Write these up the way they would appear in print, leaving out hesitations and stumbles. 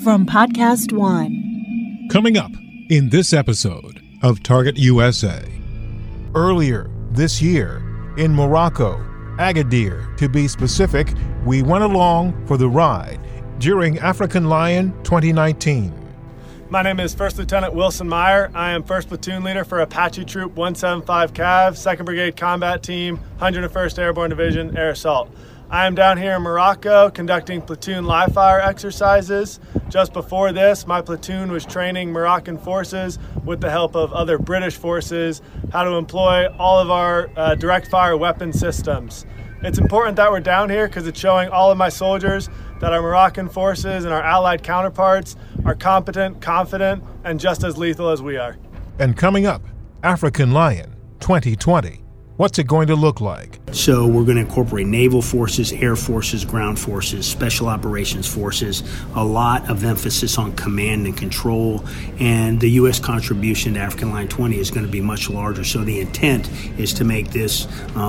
from Podcast One. Coming up in this episode of Target USA. Earlier this year in Morocco, Agadir to be specific, we went along for the ride during African Lion 2019. My name is First Lieutenant Wilson Meyer. I am First Platoon Leader for Apache Troop 175 Cav, 2nd Brigade Combat Team, 101st Airborne Division, Air Assault. I am down here in Morocco conducting platoon live fire exercises. Just before this, my platoon was training Moroccan forces with the help of other British forces how to employ all of our direct fire weapon systems. It's important that we're down here because it's showing all of my soldiers that our Moroccan forces and our allied counterparts are competent, confident, and just as lethal as we are. And coming up, African Lion 2020. What's it going to look like? So we're going to incorporate naval forces, air forces, ground forces, special operations forces, a lot of emphasis on command and control, and the U.S. contribution to African Lion 20 is going to be much larger. So the intent is to make this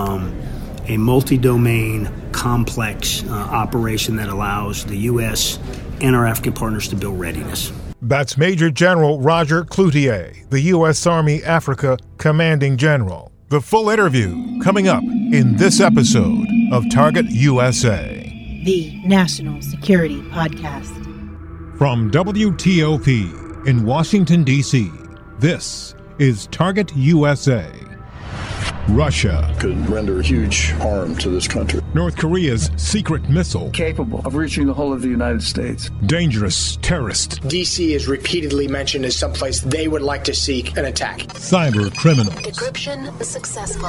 a multi-domain, complex operation that allows the U.S. and our African partners to build readiness. That's Major General Roger Cloutier, the U.S. Army Africa Commanding General. The full interview coming up in this episode of Target USA, the National Security Podcast. From WTOP in Washington, D.C., this is Target USA. Russia could render huge harm to this country. North Korea's secret missile. Capable of reaching the whole of the United States. Dangerous terrorist. D.C. is repeatedly mentioned as someplace they would like to seek an attack. Cyber criminals. Decryption successful.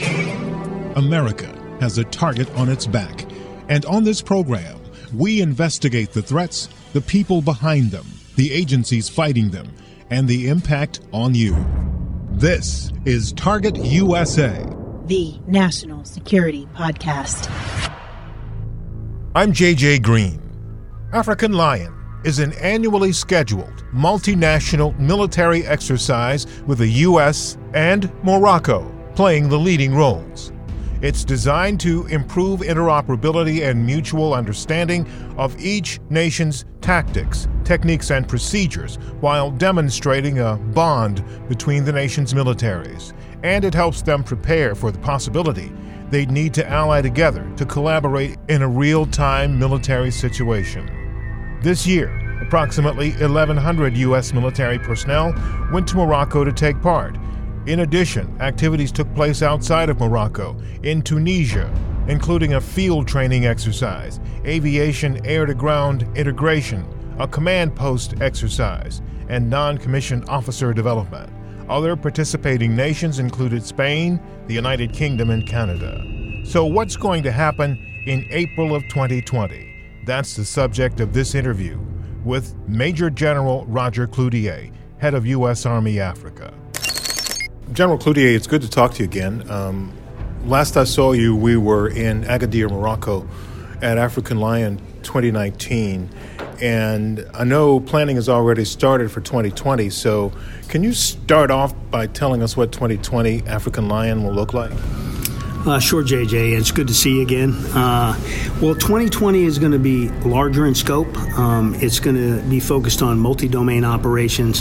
America has a target on its back. And on this program, we investigate the threats, the people behind them, the agencies fighting them, and the impact on you. This is Target USA, the National Security Podcast. I'm JJ Green. African Lion is an annually scheduled multinational military exercise with the U.S. and Morocco playing the leading roles. It's designed to improve interoperability and mutual understanding of each nation's tactics, techniques, and procedures while demonstrating a bond between the nation's militaries. And it helps them prepare for the possibility they'd need to ally together to collaborate in a real-time military situation. This year, approximately 1,100 U.S. military personnel went to Morocco to take part. In addition, activities took place outside of Morocco, in Tunisia, including a field training exercise, aviation air-to-ground integration, a command post exercise, and non-commissioned officer development. Other participating nations included Spain, the United Kingdom, and Canada. So what's going to happen in April of 2020? That's the subject of this interview with Major General Roger Cloutier, head of U.S. Army Africa. General Cloutier, it's good to talk to you again. Last I saw you, we were in Agadir, Morocco at African Lion 2019. And I know planning has already started for 2020. So can you start off by telling us what 2020 African Lion will look like? Sure, JJ. It's good to see you again. Well, 2020 is going to be larger in scope. It's going to be focused on multi-domain operations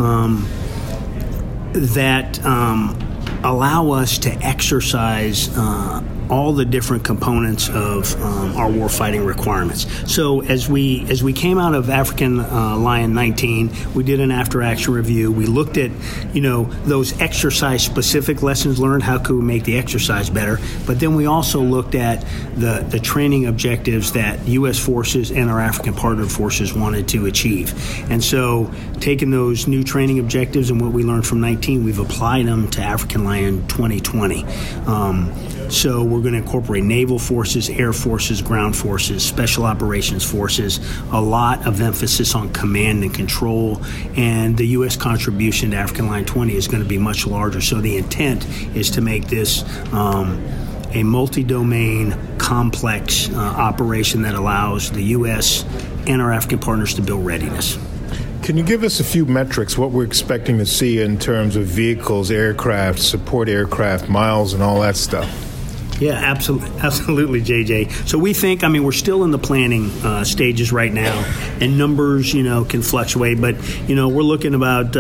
that allow us to exercise all the different components of our warfighting requirements. So as we came out of African Lion 19, we did an after-action review. We looked at, those exercise-specific lessons learned. How could we make the exercise better? But then we also looked at the training objectives that U.S. forces and our African partner forces wanted to achieve. And so taking those new training objectives and what we learned from 19, we've applied them to African Lion 2020. So we're going to incorporate naval forces, air forces, ground forces, special operations forces, a lot of emphasis on command and control, and the U.S. contribution to African Lion 20 is going to be much larger. So the intent is to make this a multi-domain, complex operation that allows the U.S. and our African partners to build readiness. Can you give us a few metrics, what we're expecting to see in terms of vehicles, aircraft, support aircraft, miles, and all that stuff? Yeah, absolutely, JJ. So we think, we're still in the planning stages right now, and numbers, can fluctuate, but, we're looking about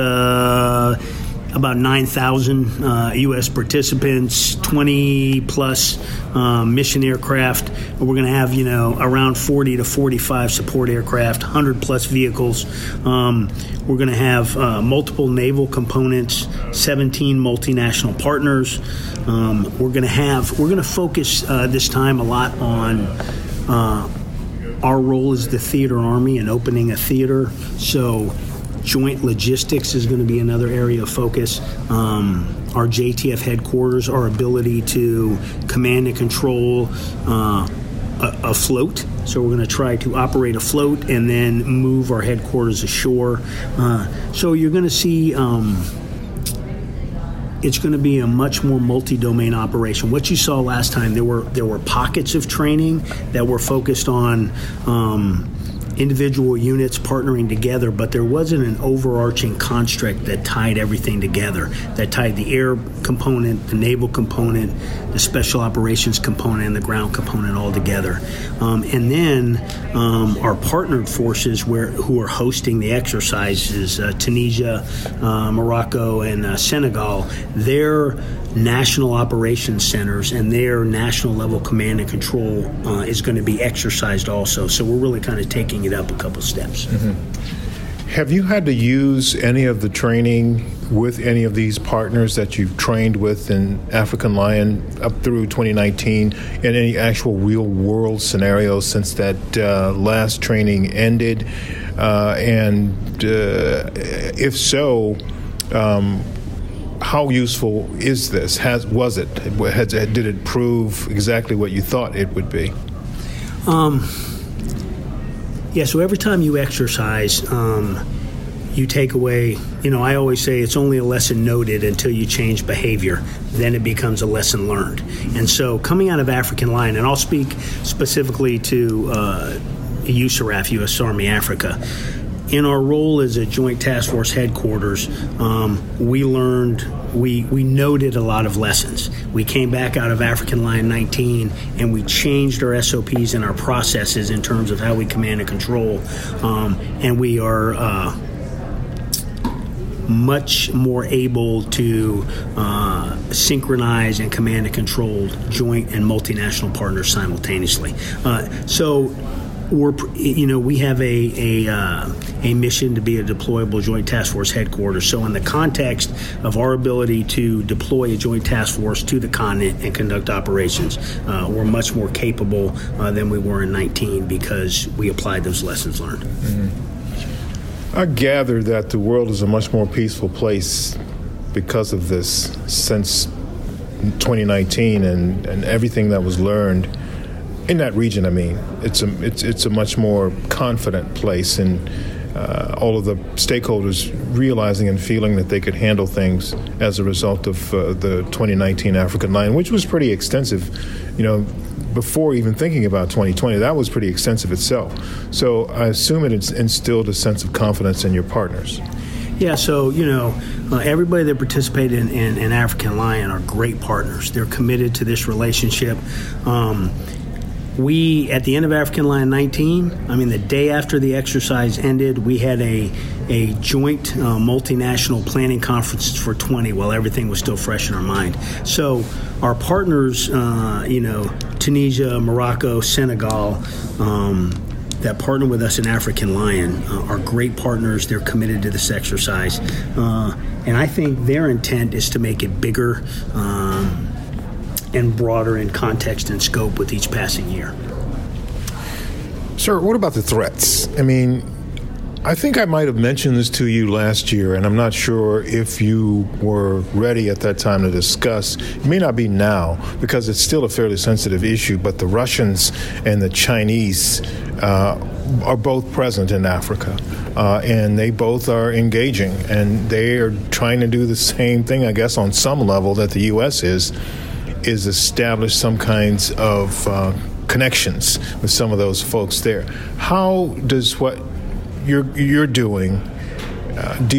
9,000 U.S. participants, 20-plus mission aircraft. We're going to have, around 40 to 45 support aircraft, 100-plus vehicles. We're going to have multiple naval components, 17 multinational partners. We're going to focus this time a lot on our role as the theater army and opening a theater. So joint logistics is going to be another area of focus. Our JTF headquarters, our ability to command and control a float. So we're going to try to operate a float and then move our headquarters ashore. So you're going to see it's going to be a much more multi-domain operation. What you saw last time, there were pockets of training that were focused on individual units partnering together, but there wasn't an overarching construct that tied everything together, that tied the air component, the naval component, the special operations component, and the ground component all together. And then our partnered forces who are hosting the exercises, Tunisia, Morocco, and Senegal, their national operations centers and their national level command and control is going to be exercised also. So we're really kind of taking it up a couple steps. Mm-hmm. Have you had to use any of the training with any of these partners that you've trained with in African Lion up through 2019 in any actual real world scenarios since that last training ended? And if so, how useful is this? Did it prove exactly what you thought it would be? Yeah, so every time you exercise, you take away, I always say it's only a lesson noted until you change behavior. Then it becomes a lesson learned. And so coming out of African Lion, and I'll speak specifically to USARAF, U.S. Army Africa, in our role as a Joint Task Force headquarters, we noted a lot of lessons. We came back out of African Lion 19 and we changed our SOPs and our processes in terms of how we command and control. And we are much more able to synchronize and command and control joint and multinational partners simultaneously. So we have a mission to be a deployable Joint Task Force headquarters. So in the context of our ability to deploy a Joint Task Force to the continent and conduct operations, we're much more capable than we were in 19 because we applied those lessons learned. Mm-hmm. I gather that the world is a much more peaceful place because of this since 2019 and everything that was learned in that region. It's a much more confident place, and all of the stakeholders realizing and feeling that they could handle things as a result of the 2019 African Lion, which was pretty extensive. Before even thinking about 2020, that was pretty extensive itself. So I assume it instilled a sense of confidence in your partners. Yeah, so, everybody that participated in African Lion are great partners. They're committed to this relationship. We, at the end of African Lion 19, the day after the exercise ended, we had a joint multinational planning conference for 20 while everything was still fresh in our mind. So our partners, Tunisia, Morocco, Senegal, that partner with us in African Lion are great partners. They're committed to this exercise. And I think their intent is to make it bigger and broader in context and scope with each passing year. Sir, what about the threats? I think I might have mentioned this to you last year, and I'm not sure if you were ready at that time to discuss. It may not be now, because it's still a fairly sensitive issue, but the Russians and the Chinese are both present in Africa, and they both are engaging, and they are trying to do the same thing, I guess, on some level that the U.S. is establish some kinds of connections with some of those folks there. How does what you're doing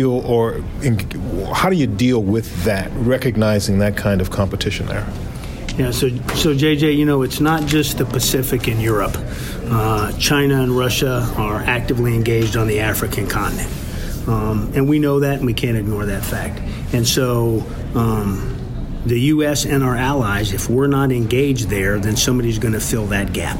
how do you deal with that, recognizing that kind of competition there? Yeah, so JJ, it's not just the Pacific and Europe. China and Russia are actively engaged on the African continent. And we know that, and we can't ignore that fact. And so the U.S. and our allies, if we're not engaged there, then somebody's going to fill that gap.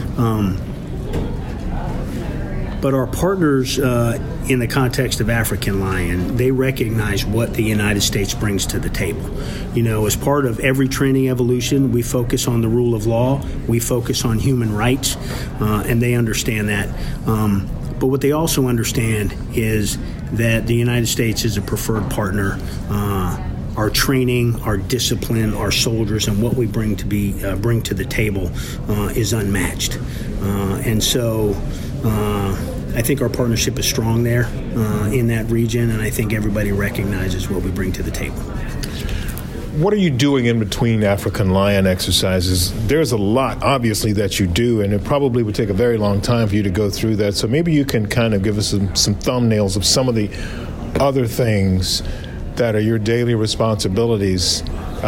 But our partners in the context of African Lion, they recognize what the United States brings to the table. As part of every training evolution, we focus on the rule of law, we focus on human rights, and they understand that. But what they also understand is that the United States is a preferred partner. Our training, our discipline, our soldiers, and what we bring to the table is unmatched. And so I think our partnership is strong there in that region, and I think everybody recognizes what we bring to the table. What are you doing in between African Lion exercises? There's a lot, obviously, that you do, and it probably would take a very long time for you to go through that. So maybe you can kind of give us some thumbnails of some of the other things that are your daily responsibilities,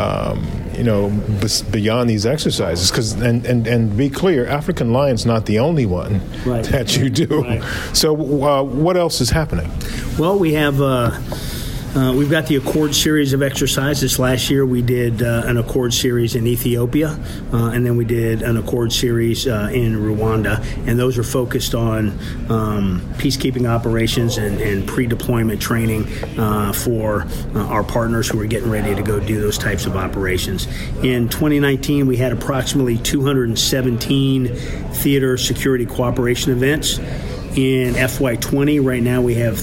beyond these exercises. Because and be clear, African Lion's not the only one that you do. Right. So what else is happening? Well, we have. We've got the Accord series of exercises. Last year we did an Accord series in Ethiopia, and then we did an Accord series in Rwanda, and those are focused on peacekeeping operations and pre-deployment training for our partners who are getting ready to go do those types of operations. In 2019, we had approximately 217 theater security cooperation events. In FY20, right now we have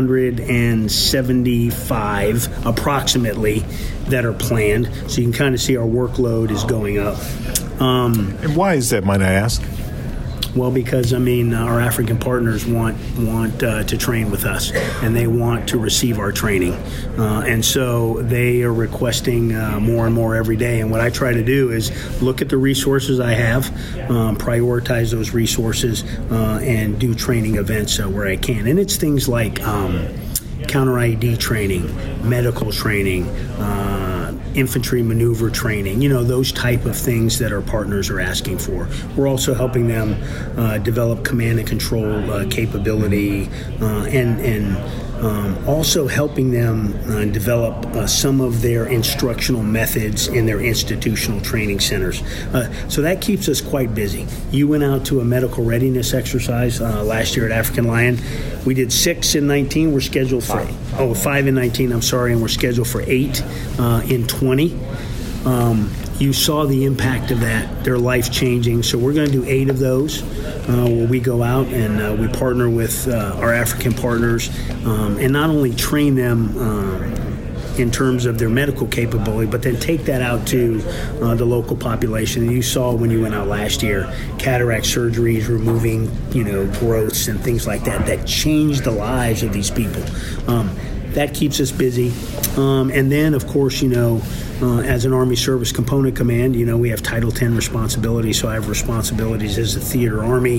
375 approximately that are planned. So you can kind of see our workload is going up. And why is that, might I ask? Well, because, our African partners want to train with us, and they want to receive our training. And so they are requesting more and more every day. And what I try to do is look at the resources I have, prioritize those resources, and do training events where I can. And it's things like counter IED training, medical training, infantry maneuver training, those type of things that our partners are asking for. We're also helping them develop command and control capability and also helping them develop some of their instructional methods in their institutional training centers. So that keeps us quite busy. You went out to a medical readiness exercise last year at African Lion. We did 6 in 19. We're scheduled for 5 in 19. I'm sorry, and we're scheduled for 8 in 20. You saw the impact of that. They're life-changing. So we're going to do 8 of those where we go out and we partner with our African partners and not only train them in terms of their medical capability, but then take that out to the local population. And you saw when you went out last year, cataract surgeries, removing, growths and things like that changed the lives of these people. That keeps us busy. And then, of course, as an Army Service Component Command, we have Title 10 responsibilities. So I have responsibilities as a theater Army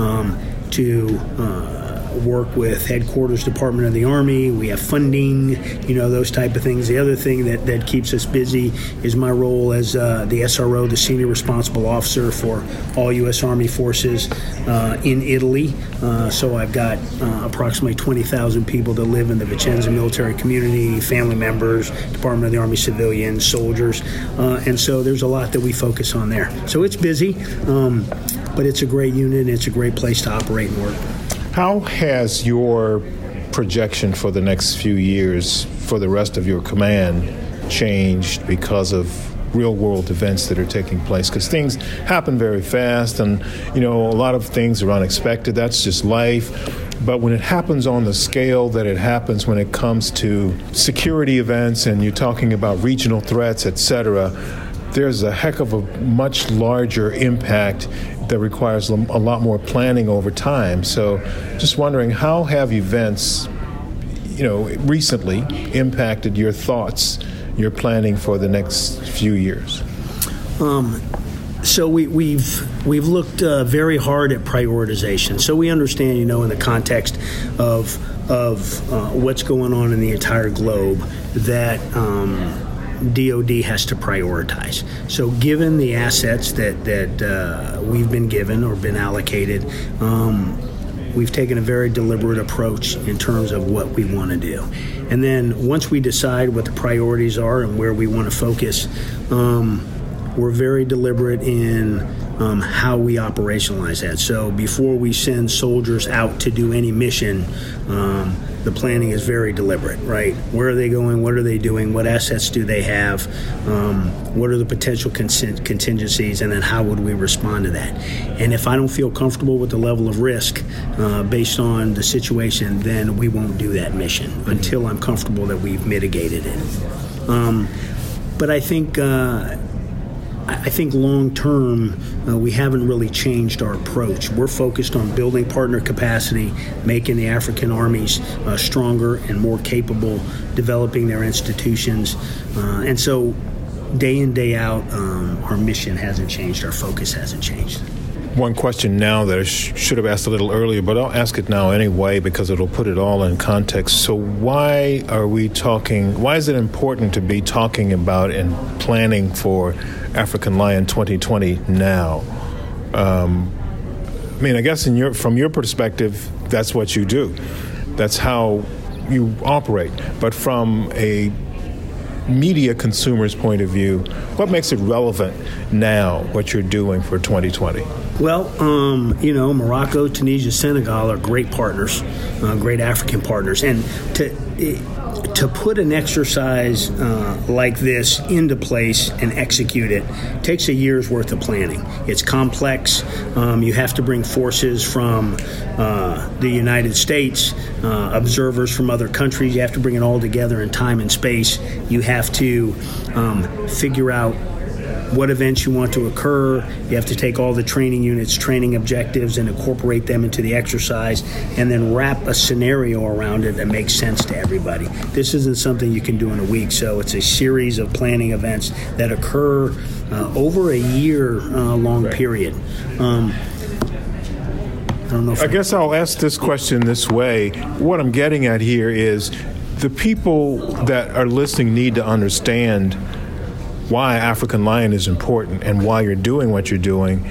to work with Headquarters Department of the Army. We have funding, those type of things. The other thing that keeps us busy is my role as the SRO, the Senior Responsible Officer for all U.S. Army forces in Italy. So I've got approximately 20,000 people that live in the Vicenza military community, family members, Department of the Army civilians, soldiers. And so there's a lot that we focus on there. So it's busy, but it's a great unit and it's a great place to operate and work. How has your projection for the next few years for the rest of your command changed because of real-world events that are taking place? Because things happen very fast, and, a lot of things are unexpected. That's just life. But when it happens on the scale that it happens when it comes to security events and you're talking about regional threats, et cetera, there's a heck of a much larger impact that requires a lot more planning over time. So just wondering, how have events, recently impacted your thoughts, your planning for the next few years? So we've looked very hard at prioritization. So we understand, in the context of what's going on in the entire globe, that DOD has to prioritize. So given the assets that we've been given or been allocated, we've taken a very deliberate approach in terms of what we want to do. And then once we decide what the priorities are and where we want to focus, we're very deliberate in how we operationalize that. So before we send soldiers out to do any mission, the planning is very deliberate, right? Where are they going? What are they doing? What assets do they have? What are the potential contingencies? And then how would we respond to that? And if I don't feel comfortable with the level of risk based on the situation, then we won't do that mission until I'm comfortable that we've mitigated it. But I think long term, we haven't really changed our approach. We're focused on building partner capacity, making the African armies stronger and more capable, developing their institutions. And so day in, day out, our mission hasn't changed. Our focus hasn't changed. One question now that I should have asked a little earlier, but I'll ask it now anyway because it'll put it all in context. So why is it important to be talking about and planning for African Lion 2020 now? I guess from your perspective, that's what you do. That's how you operate. But from a media consumer's point of view, what makes it relevant now, what you're doing for 2020? Well, Morocco, Tunisia, Senegal are great partners, great African partners. And to put an exercise like this into place and execute it takes a year's worth of planning. It's complex. You have to bring forces from the United States, observers from other countries. You have to bring it all together in time and space. You have to figure out what events you want to occur. You have to take all the training units, training objectives, and incorporate them into the exercise, and then wrap a scenario around it that makes sense to everybody. This isn't something you can do in a week, so it's a series of planning events that occur over a year-long period. I don't know. I guess I'll ask this question this way. What I'm getting at here is the people that are listening need to understand why African Lion is important and why you're doing what you're doing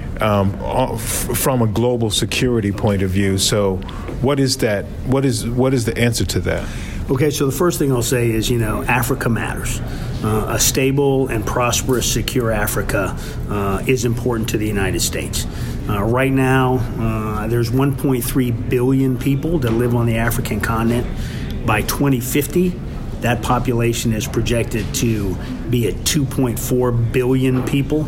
from a global security point of view. So what is that? What is the answer to that? Okay, so the first thing I'll say is, Africa matters. A stable and prosperous, secure Africa is important to the United States. Right now, there's 1.3 billion people that live on the African continent. By 2050, that population is projected to be at 2.4 billion people.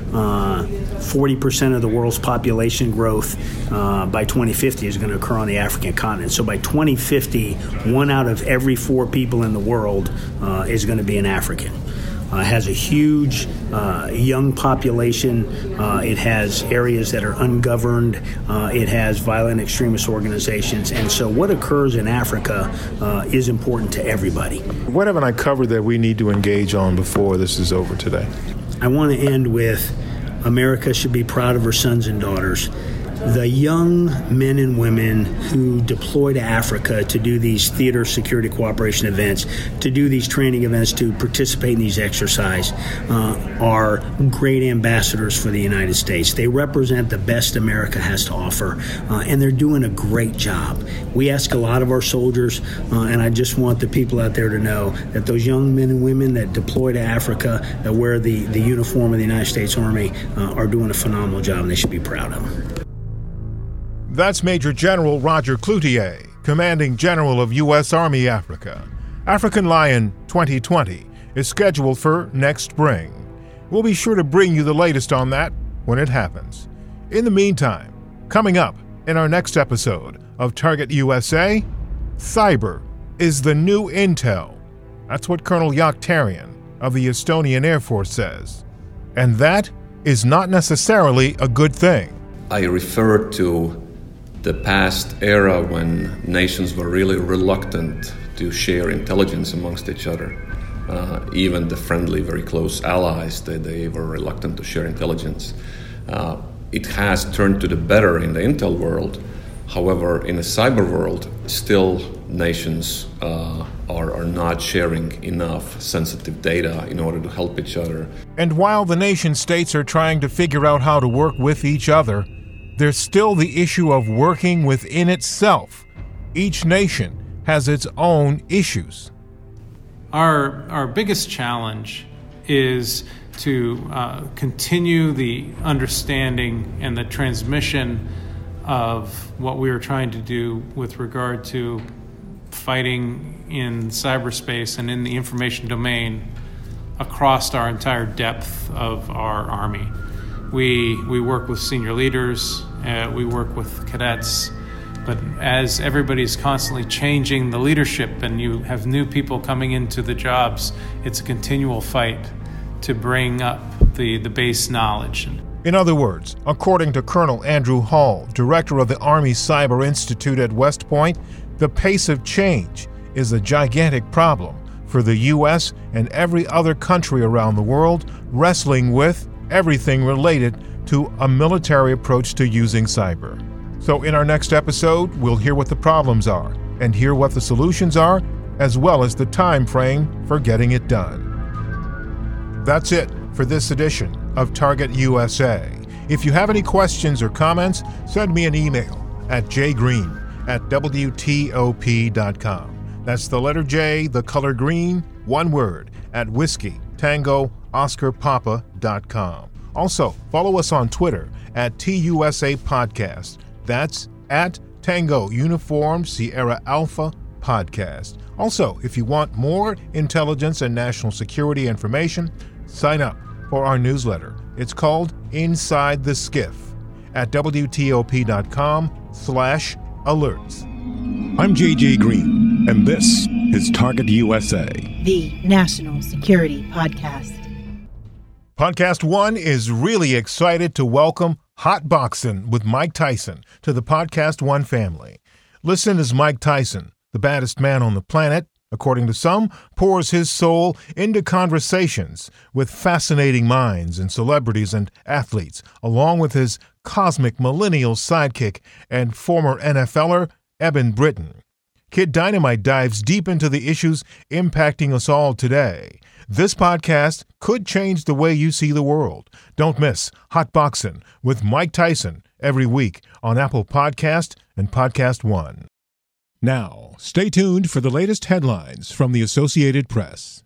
40% of the world's population growth by 2050 is going to occur on the African continent. So by 2050, 1 out of every 4 people in the world is going to be an African. It has a huge young population. It has areas that are ungoverned. It has violent extremist organizations. And so what occurs in Africa is important to everybody. What haven't I covered that we need to engage on before this is over today? I want to end with America should be proud of her sons and daughters. The young men and women who deploy to Africa to do these theater security cooperation events, to do these training events, to participate in these exercises, are great ambassadors for the United States. They represent the best America has to offer, and they're doing a great job. We ask a lot of our soldiers, and I just want the people out there to know that those young men and women that deploy to Africa, that wear the uniform of the United States Army, are doing a phenomenal job, and they should be proud of them. That's Major General Roger Cloutier, Commanding General of U.S. Army Africa. African Lion 2020 is scheduled for next spring. We'll be sure to bring you the latest on that when it happens. In the meantime, coming up in our next episode of Target USA, cyber is the new intel. That's what Colonel Yaktarian of the Estonian Air Force says. And that is not necessarily a good thing. I refer to the past era when nations were really reluctant to share intelligence amongst each other. Even the friendly, very close allies, they were reluctant to share intelligence. It has turned to the better in the intel world, However, in a cyber world, still nations are not sharing enough sensitive data in order to help each other. And while the nation-states are trying to figure out how to work with each other, there's still the issue of working within itself. Each nation has its own issues. Our biggest challenge is to continue the understanding and the transmission of what we are trying to do with regard to fighting in cyberspace and in the information domain across our entire depth of our Army. We work with senior leaders, we work with cadets, but as everybody's constantly changing the leadership and you have new people coming into the jobs, it's a continual fight to bring up the base knowledge. In other words, according to Colonel Andrew Hall, director of the Army Cyber Institute at West Point, the pace of change is a gigantic problem for the U.S. and every other country around the world wrestling with everything related to a military approach to using cyber. So in our next episode, we'll hear what the problems are and hear what the solutions are, as well as the time frame for getting it done. That's it for this edition of Target USA. If you have any questions or comments, send me an email at jgreen@wtop.com. That's the letter J, the color green, one word, at Whiskey Tango Oscar Papa.com. Also, follow us on Twitter at TUSA Podcast. That's at Tango Uniform Sierra Alpha Podcast. Also, if you want more intelligence and national security information, sign up for our newsletter. It's called Inside the Skiff at WTOP.com/alerts. I'm JJ Green, and this is Target USA, the National Security Podcast. Podcast One is really excited to welcome Hot Boxing with Mike Tyson to the Podcast One family. Listen as Mike Tyson, the baddest man on the planet, according to some, pours his soul into conversations with fascinating minds and celebrities and athletes, along with his cosmic millennial sidekick and former NFLer, Eben Britton. Kid Dynamite dives deep into the issues impacting us all today. This podcast could change the way you see the world. Don't miss Hot Boxing with Mike Tyson every week on Apple Podcast and Podcast One. Now, stay tuned for the latest headlines from the Associated Press.